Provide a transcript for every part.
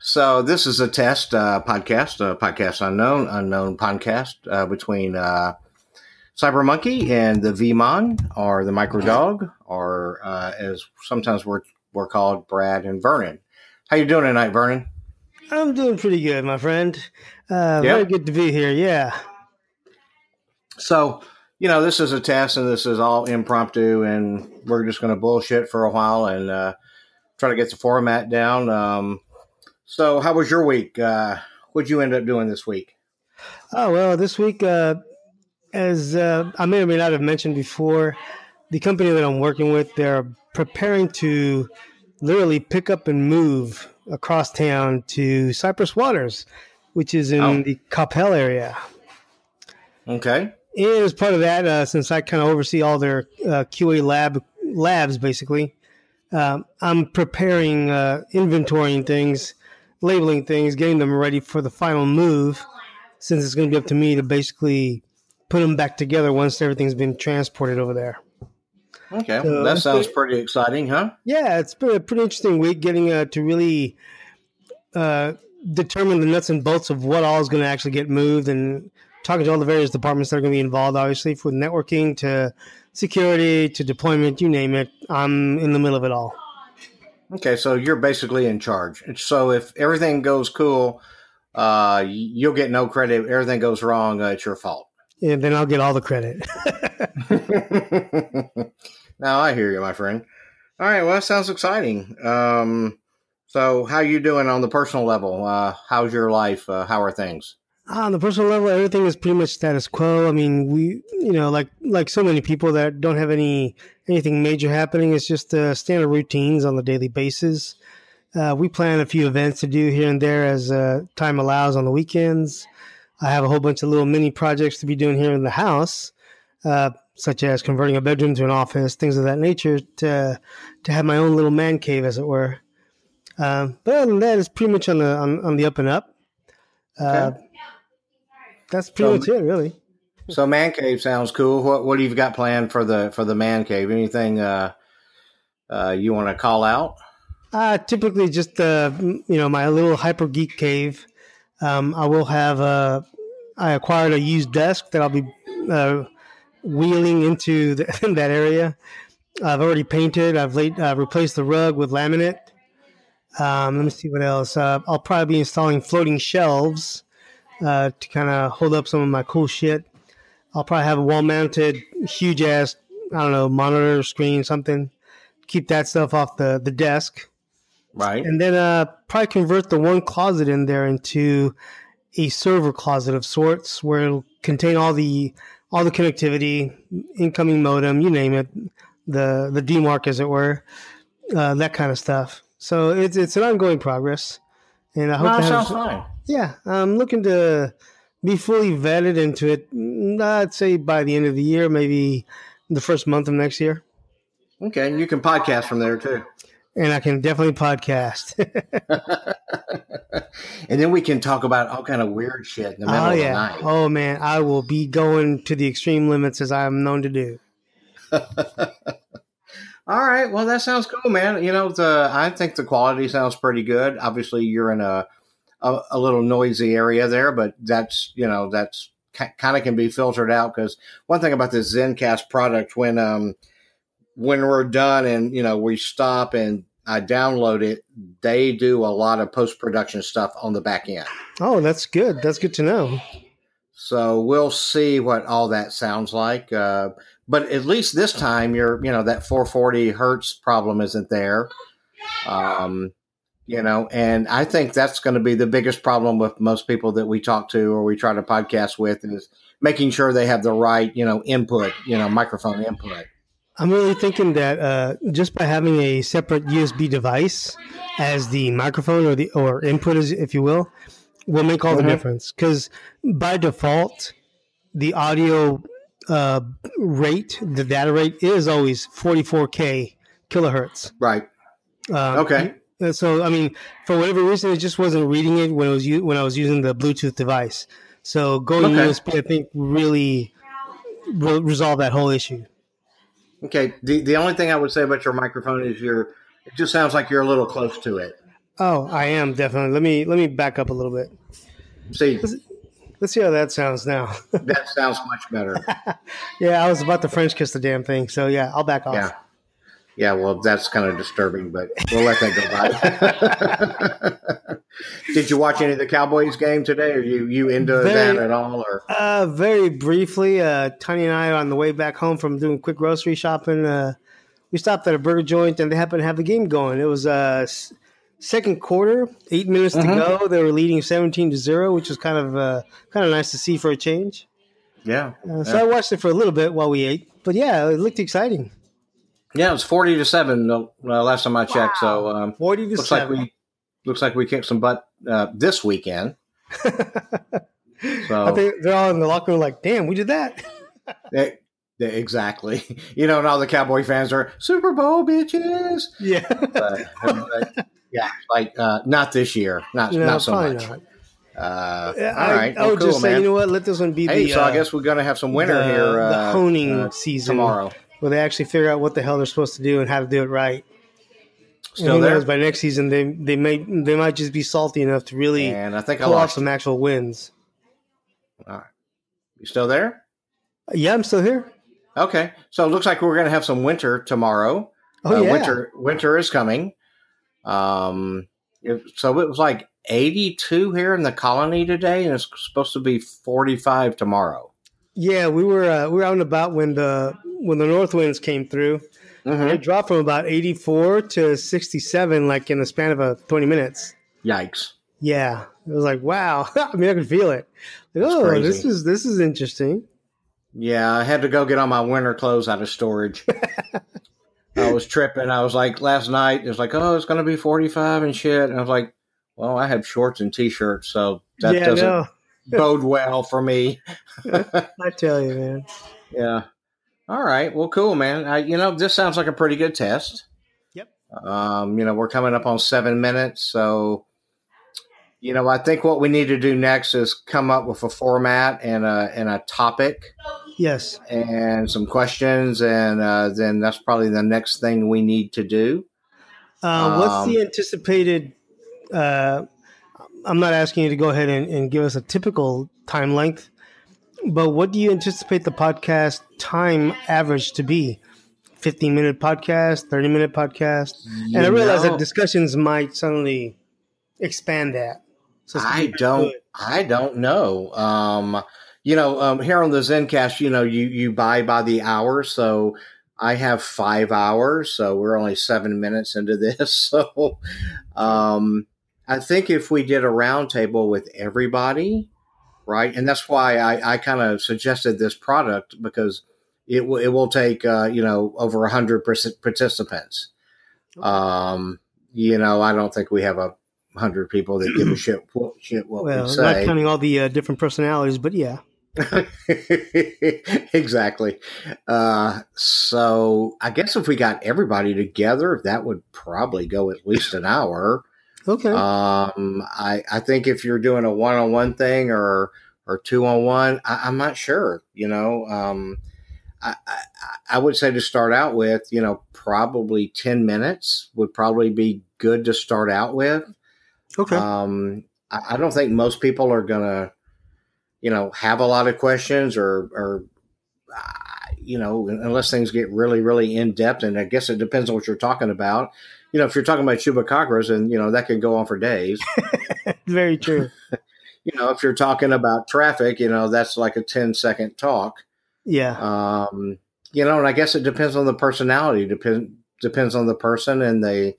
So this is a test podcast unknown podcast between Cyber Monkey and the VMon, or the Micro Dog, or as sometimes we're called, Brad and Vernon. How you doing tonight, Vernon? I'm doing pretty good, my friend. Very good to be here. Yeah. So, this is a test, and this is all impromptu, and we're just going to bullshit for a while and try to get the format down. So how was your week? What'd you end up doing this week? Oh, well, this week, as I may or may not have mentioned before, the company that I'm working with, they're preparing to literally pick up and move across town to Cypress Waters, which is in the Coppell area. Okay. And as part of that, since I kind of oversee all their QA labs, basically, I'm preparing, inventorying things, labeling things, getting them ready for the final move, since it's going to be up to me to basically put them back together once everything's been transported over there. Okay, so that sounds pretty exciting, huh? Yeah, it's been a pretty interesting week getting to really determine the nuts and bolts of what all is going to actually get moved, and talking to all the various departments that are going to be involved, obviously, from networking to security to deployment, you name it. I'm in the middle of it all. Okay, so you're basically in charge. So if everything goes cool, you'll get no credit. If everything goes wrong, it's your fault. Yeah, then I'll get all the credit. Now I hear you, my friend. All right, well, that sounds exciting. So how you doing on the personal level? How's your life? How are things? On the personal level, everything is pretty much status quo. I mean, we, like so many people that don't have anything major happening, it's just standard routines on the daily basis. We plan a few events to do here and there as time allows on the weekends. I have a whole bunch of little mini projects to be doing here in the house, such as converting a bedroom to an office, things of that nature, to have my own little man cave, as it were. But other than that, it's pretty much on the up and up. Okay. That's pretty much it, really. So man cave sounds cool. What do you got planned for the man cave? Anything you want to call out? Typically just my little hyper geek cave. I will have I acquired a used desk that I'll be wheeling into that area. I've already painted. I've replaced the rug with laminate. Let me see what else. I'll probably be installing floating shelves to kind of hold up some of my cool shit. I'll probably have a wall-mounted, huge-ass, monitor, screen, something. Keep that stuff off the desk. Right. And then probably convert the one closet in there into a server closet of sorts, where it'll contain all the connectivity, incoming modem, you name it, the DMARC, as it were, that kind of stuff. So it's an ongoing progress. And I hope sounds fine. Yeah, I'm looking to be fully vetted into it, I'd say by the end of the year, maybe the first month of next year. Okay, and you can podcast from there too. And I can definitely podcast. And then we can talk about all kind of weird shit in the middle of the night. Oh, man, I will be going to the extreme limits, as I am known to do. All right, well, that sounds cool, man. I think the quality sounds pretty good. Obviously, you're in a little noisy area there, but that's kind of can be filtered out, because one thing about this Zencast product, when we're done and we stop and I download it, they do a lot of post-production stuff on the back end. Oh, that's good. That's good to know. So we'll see what all that sounds like. But at least this time, that 440 hertz problem isn't there. And I think that's going to be the biggest problem with most people that we talk to or we try to podcast with, is making sure they have the right, input, microphone input. I'm really thinking that just by having a separate USB device as the microphone or input, if you will make all the difference. Because by default, the audio rate, the data rate, is always 44K kilohertz. Right. Okay. So, I mean, for whatever reason, it just wasn't reading it when I was using the Bluetooth device. So going USB, I think, really resolved that whole issue. Okay. The only thing I would say about your microphone is it just sounds like you're a little close to it. Oh, I am definitely. Let me back up a little bit. See, Let's see how that sounds now. that sounds much better. Yeah, I was about to French kiss the damn thing. So yeah, I'll back off. Yeah. Yeah, well, that's kind of disturbing, but we'll let that go by. Did you watch any of the Cowboys game today? Are you into that at all? Or Very briefly, Tony and I are on the way back home from doing quick grocery shopping. We stopped at a burger joint, and they happened to have the game going. It was second quarter, 8 minutes to go. They were leading 17-0, which was kind of nice to see for a change. Yeah. So I watched it for a little bit while we ate, but yeah, it looked exciting. Yeah, it was 40-7 last time I checked. So 40-7. Looks like we kicked some butt this weekend. So I think they're all in the locker room like, damn, we did that. Exactly. And all the Cowboy fans are Super Bowl bitches. Yeah. Yeah, like not this year. Not so much. Not. All right. I would cool, just say, man. you know what? Let this one be so I guess we're going to have some winter here. The honing season tomorrow, where they actually figure out what the hell they're supposed to do and how to do it right. Still there? By next season they might just be salty enough to really and I think pull off some actual wins. All right, you still there? Yeah, I'm still here. Okay, so it looks like we're going to have some winter tomorrow. Oh yeah, winter is coming. So it was like 82 here in the colony today, and it's supposed to be 45 tomorrow. Yeah, we were out and about when the north winds came through. Mm-hmm. It dropped from about 84 to 67, like in the span of 20 minutes. Yikes! Yeah, it was like wow. I mean, I could feel it. Like, this is interesting. Yeah, I had to go get all my winter clothes out of storage. I was tripping. I was like, last night, it was like, oh, it's going to be 45 and shit. And I was like, well, I have shorts and T-shirts, so that doesn't bode well for me. I tell you, man. Yeah. All right. Well, cool, man. This sounds like a pretty good test. Yep. We're coming up on 7 minutes, so I think what we need to do next is come up with a format and a topic. Yes. And some questions, and then that's probably the next thing we need to do. What's the anticipated? I'm not asking you to go ahead and give us a typical time length, but what do you anticipate the podcast time average to be? 15-minute podcast, 30-minute podcast? And I realize that discussions might suddenly expand that. So I don't know. Here on the Zencast, you buy by the hour. So I have 5 hours. So we're only 7 minutes into this. So I think if we did a roundtable with everybody, right? And that's why I kind of suggested this product, because it will take, over 100 participants. Okay. I don't think we have 100 people that give a shit what we say. Not counting all the different personalities, but yeah. Exactly. So I guess if we got everybody together, that would probably go at least an hour. Okay. I think if you're doing a one-on-one thing or 2-on-1, I'm not sure. I would say to start out with, probably 10 minutes would probably be good to start out with. Okay. I don't think most people are gonna, have a lot of questions or unless things get really, really in depth. And I guess it depends on what you're talking about. If you're talking about chupacabras, and that can go on for days. Very true. If you're talking about traffic, that's like a 10-second talk. Yeah. And I guess it depends on the personality. Depends on the person, and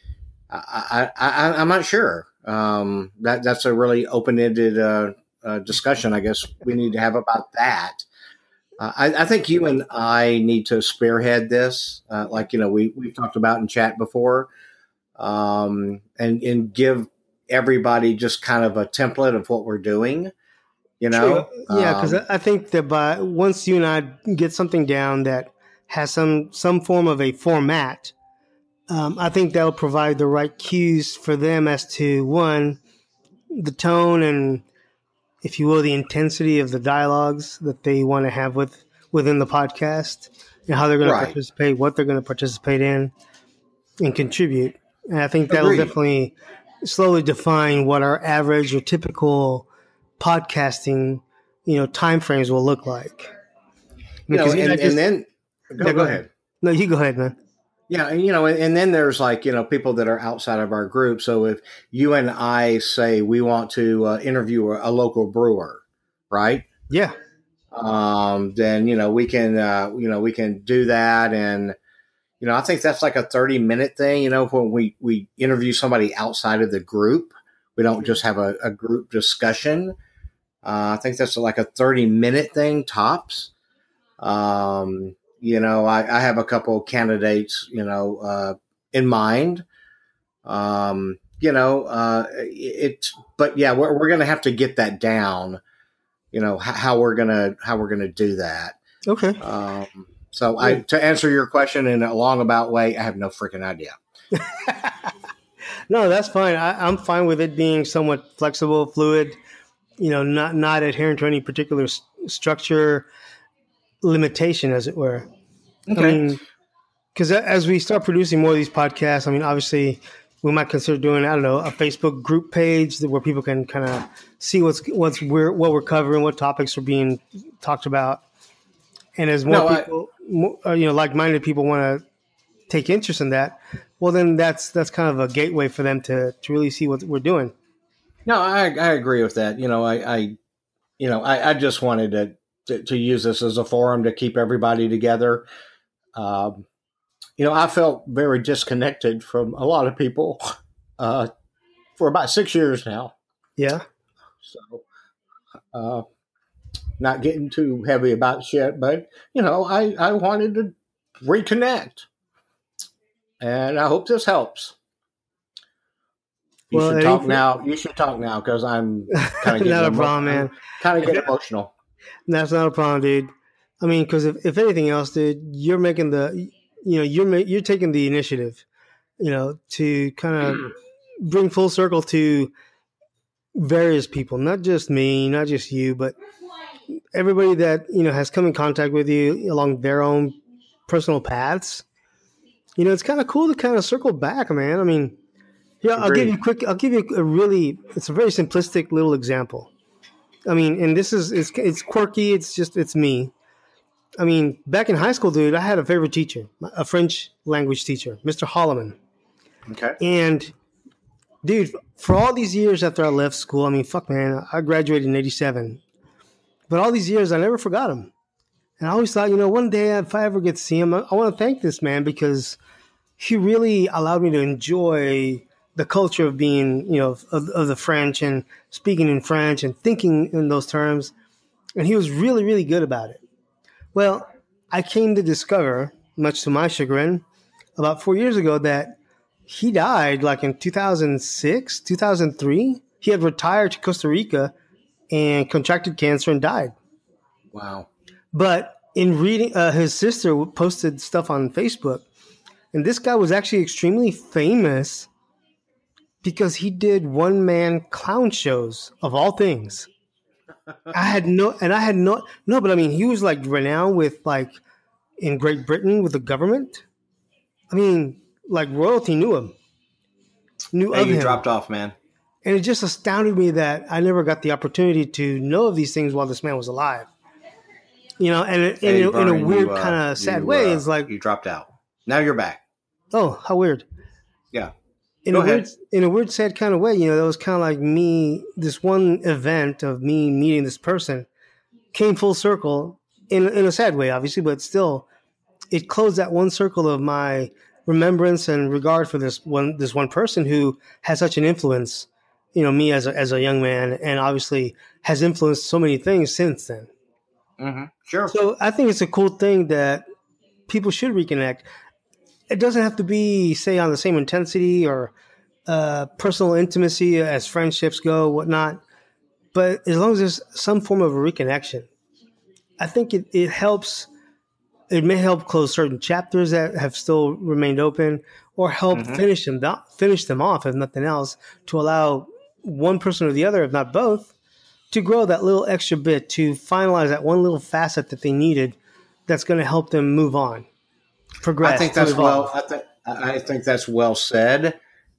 I'm not sure. That's a really open-ended discussion. I guess we need to have about that. I think you and I need to spearhead this, we've talked about in chat before, and give everybody just kind of a template of what we're doing. True. Yeah, because I think that once you and I get something down that has some form of a format, I think that'll provide the right cues for them as to, one, the tone and, if you will, the intensity of the dialogues that they want to have within the podcast, and how they're going to participate, what they're going to participate in, and contribute. And I think that'll definitely slowly define what our average or typical podcasting, timeframes will look like. Because and then go ahead. ahead. No, you go ahead, man. Yeah, and then there's like, people that are outside of our group. So if you and I say we want to interview a local brewer, right? Yeah. Then, we can do that. And, I think that's like a 30-minute thing, when we interview somebody outside of the group. We don't just have a group discussion. I think that's like a 30-minute thing tops. I have a couple of candidates, in mind. But yeah, we're going to have to get that down, how we're going to do that. Okay. To answer your question in a long about way, I have no freaking idea. No, that's fine. I'm fine with it being somewhat flexible, fluid, not adhering to any particular structure, limitation, as it were. Okay. Because as we start producing more of these podcasts, obviously we might consider doing, a Facebook group page where people can kind of see what we're covering, what topics are being talked about. And as more people, like-minded people want to take interest in that, well, then that's kind of a gateway for them to really see what we're doing. No, I agree with that. I just wanted to use this as a forum to keep everybody together. I felt very disconnected from a lot of people for about 6 years now. Yeah. So, not getting too heavy about shit, but, I wanted to reconnect. And I hope this helps. You should talk now. You should talk now because I'm kind of getting not a problem, man. Kind of getting emotional. That's not a problem, dude. Because if anything else, dude, you're making you're taking the initiative, to kind of bring full circle to various people, not just me, not just you, but everybody that, has come in contact with you along their own personal paths. It's kind of cool to kind of circle back, man. Yeah, I'll give you it's a very simplistic little example. And it's quirky. It's me. Back in high school, dude, I had a favorite teacher, a French language teacher, Mr. Holloman. Okay. And dude, for all these years after I left school, fuck, man, I graduated in 87. But all these years, I never forgot him. And I always thought, one day if I ever get to see him, I want to thank this man because he really allowed me to enjoy the culture of being, of the French and speaking in French and thinking in those terms. And he was really, really good about it. Well, I came to discover, much to my chagrin, about 4 years ago that he died like in 2006, 2003. He had retired to Costa Rica and contracted cancer and died. Wow. But in reading, his sister posted stuff on Facebook, and this guy was actually extremely famous because he did one-man clown shows, of all things. But he was like renowned with like in Great Britain with the government. Like royalty knew him. Of him. Dropped off, man. And it just astounded me that I never got the opportunity to know of these things while this man was alive. In a weird kind of sad way, it's like you dropped out. Now you're back. Oh, how weird! Yeah. In a weird, sad kind of way, that was kind of like me. This one event of me meeting this person came full circle in a sad way, obviously, but still, it closed that one circle of my remembrance and regard for this one person who has such an influence, me as a young man, and obviously has influenced so many things since then. Mm-hmm. Sure. So I think it's a cool thing that people should reconnect. It doesn't have to be, say, on the same intensity or personal intimacy as friendships go, whatnot. But as long as there's some form of a reconnection, I think it helps. It may help close certain chapters that have still remained open, or help finish them off, if nothing else, to allow one person or the other, if not both, to grow that little extra bit, to finalize that one little facet that they needed that's going to help them move on, progress. I think that's I think that's well said.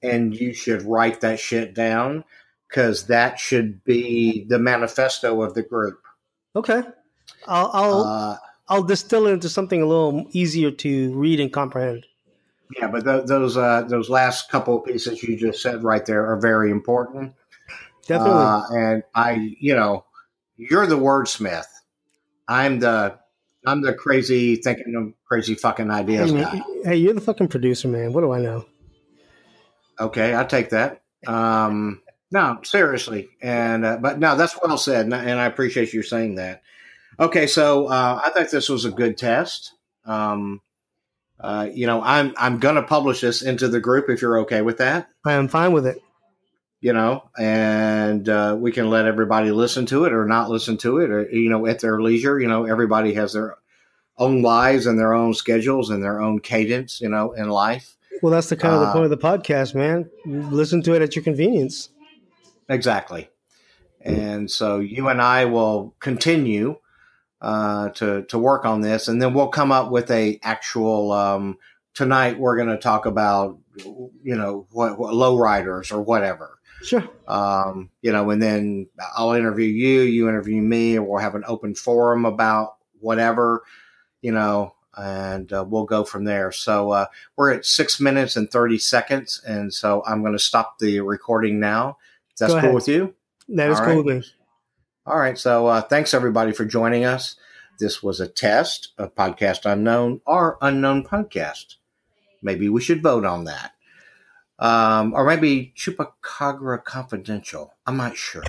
and you should write that shit down because that should be the manifesto of the group. Okay. I'll distill it into something a little easier to read and comprehend. Yeah, but those last couple of pieces you just said right there are very important. Definitely. And you're the wordsmith. I'm the crazy thinking of crazy fucking ideas guy. Hey, you're the fucking producer, man. What do I know? Okay, I take that. No, seriously, but no, that's well said, and I appreciate you saying that. Okay, so I think this was a good test. I'm going to publish this into the group if you're okay with that. I am fine with it. And we can let everybody listen to it or not listen to it, or at their leisure. Everybody has their own lives and their own schedules and their own cadence, in life. Well, that's the kind of the point of the podcast, man. Listen to it at your convenience. Exactly. And so you and I will continue to work on this, and then we'll come up with a actual. Tonight we're going to talk about what lowriders or whatever. Sure. And then I'll interview you, you interview me, or we'll have an open forum about whatever, and we'll go from there. So we're at 6 minutes and 30 seconds, and so I'm going to stop the recording now. That's cool with you? That is cool with me. All right. So thanks, everybody, for joining us. This was a test of Podcast Unknown, our unknown podcast. Maybe we should vote on that. Or maybe Chupacabra Confidential. I'm not sure.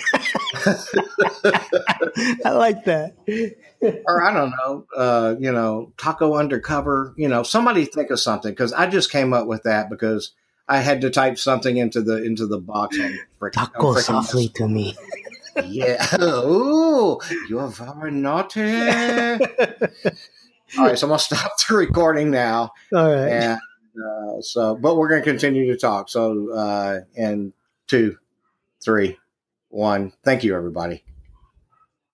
I like that. Or I don't know, Taco Undercover. Somebody think of something, because I just came up with that because I had to type something into the box. Taco softly to me. Yeah. Ooh, you're very naughty. All right, so I'm gonna stop the recording now. All right. And but we're gonna continue to talk. So, in 2, 3, 1. Thank you, everybody.